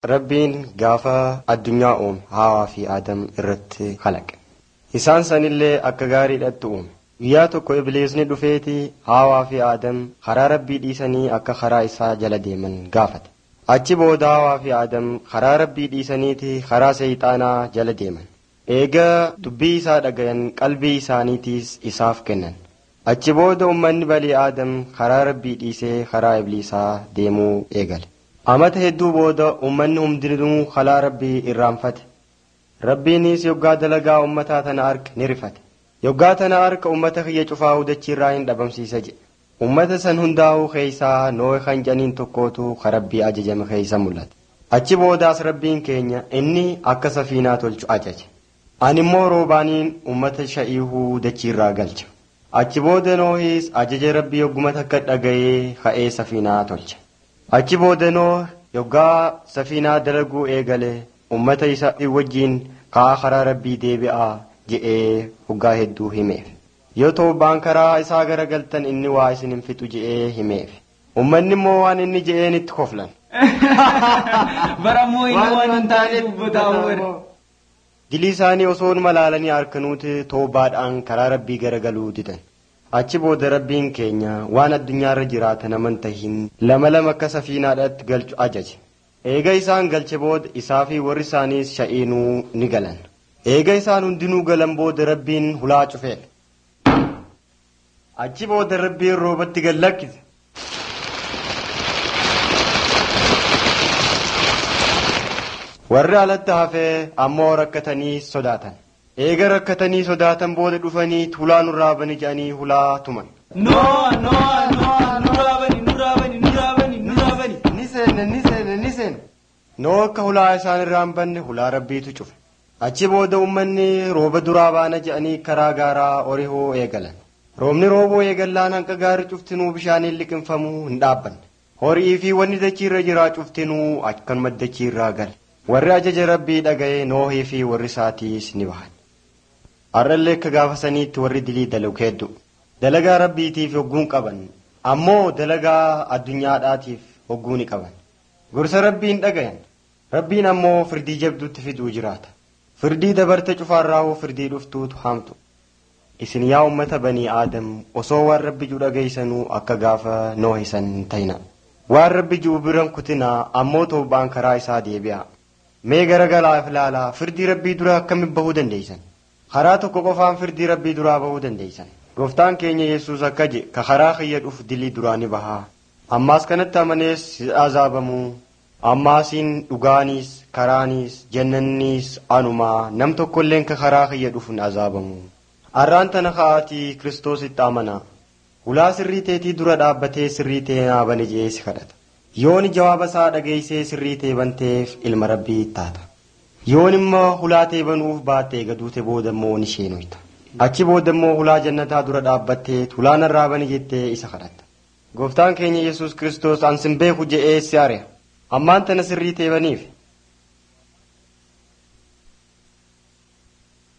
Rabbiin gaafa addunyaa uume Haawaa fi Aadam irratti kalaqe. Isaan sanillee akka gaariidhaatti uume. Guyyaa tokko Ibliisni dhufeeti Haawaa fi Aadam karaa Rabbii dhiisanii akka karaa isaa jala deeman gaafate. Achi booda Haawaa fi Aadam karaa Rabbii dhiisaniiti karaa Seeyxaanaa jala deeman. Eegaa dubbii isaa dhagayan qalbii isaaniitiis isaaf kennan. Achi booda ummanni Banii Aadam karaa Rabbii dhiisee karaa Ibliisaa deemuu eegale. Amata hedduu booda ummanni hundinuu kalaa Rabbii irraanfate. Rabbiinis yoggaa dalagaa ummataa tana arka ni rifate. Yoggaa tana arka ummata kiyya cufaa hudachiirraa hin dhabamsiisa jedhe. Ummata san hundaa'uu keeysaa Nohe kan jedhaniin tokkootu ka Rabbii ajajame keeysa mul'ate. Achi boodaas Rabbiin keenya inni akka safiinaa tolchu ajaje. Ani immoo roobaaniin ummata sha'iihuu dachiirraa galcha. Achi booda Nohis ajaja Rabbii yogguma takka dhagayee ka'ee safiinaa tolche. Achi booda Nohe yoggaa safiinaa dalaguu eegale ummata isaa wajjiin karaa Rabbii deebi'aa je'ee hoggaa hedduu himeef. Yoo toobaan karaa isaa garagaltan inni waa isin hin fixu je'ee himeef. Ummanni immoo waan inni je'een itti koflan. Barammoo inni waan hin taaneef botaa'u. Dilii isaanii osoo malaalanii harkanuuti toobaadhaan karaa Rabbii garagaluu didan. Achi booda Rabbiin keenya waan addunyaarra jiraatan amantahin lama akka safiinaadhaatti galchu ajaje. Eega isaan galche booda isaa fi warri isaaniis sha'iinuu ni galan. Eega isaan hundinuu galan booda Rabbiin hulaa cufee. Achi booda Rabbiin roobatti gad lakkise. Warri alatti hafee ammoo rakkatanii sodaatan. Eega rakkatanii sodaatan booda dhufanii hulaa nurraa bani jedhanii hulaa tuman. Ni seene. Noo akka hulaa isaan irraan banne hulaa Rabbiitu cufe. Achi booda ummanni rooba duraa baana jedhanii karaa gaaraa orihoo eegalan. Roobni rooboo eegallaan hanqa gaarii cuftinuu bishaaniin liqinfamuu hin dhaabbanne. Horii fi wanni dachiirra jiraa cuftinuu akkanuma dachiirraa gale. Warri ajaja Rabbii dhaga'ee Noohii fi warri isaatiis ni bahan. Arrallee akka gaafa saniitti warri dilii dalagu hedduu. Dalagaa Rabbiitiif hogguun qaban. Ammoo dalagaa addunyaadhaatiif hogguu ni qaban. Gorsa Rabbiin dhagayan. Rabbiin ammoo firdii jabduutti fiduu jiraata. Firdii dabarte cufaarraahuu firdii dhuftuutu hamtu. Isin yaa ummata Banii Aadam osoo waan Rabbi jiru dhagaysanuu akka gaafa Noohi san ta'ina. Waan Rabbi jiru biran kutinaa ammoo toobaan karaa isaa deebi'a. Mee garagalaaf ilaalaa firdii Rabbii duraa akkamitti bahuu dandeeysan? Karaa tokko qofaan firdii Rabbii duraa bahuu dandeeysan. Gooftaan keenya Yesuus akka jedhe ka karaa kiyya dhufu dilii duraa ni bahaa. Ammaas kanatti amanees azaabamuu. Ammaasiin dhugaaniis karaaniis jannanniis anumaa nam tokkolleen ka karaa kiyya dhufu ni azaabamuu. Arraan tana ka'aatii Kiristoositti amanaa. Hulaa sirrii teetii dura dhaabbatee sirrii tee naa bane jedhee si kadhata. Yooni jawaaba isaa dhageessee sirrii tee banteef ilma Rabbii taata. Yoon immoo hulaa tee banuuf baattee gaduute boodammoo ni sheenoyta. Achi boodammoo hulaa jannataa dura dhaabbattee hulaa narraa bani jettee isa kadhatta. Gooftaan keenya Yesuus Kiristoos ansin beeku je'ee si ari'a. Ammaan tana sirrii tee baniif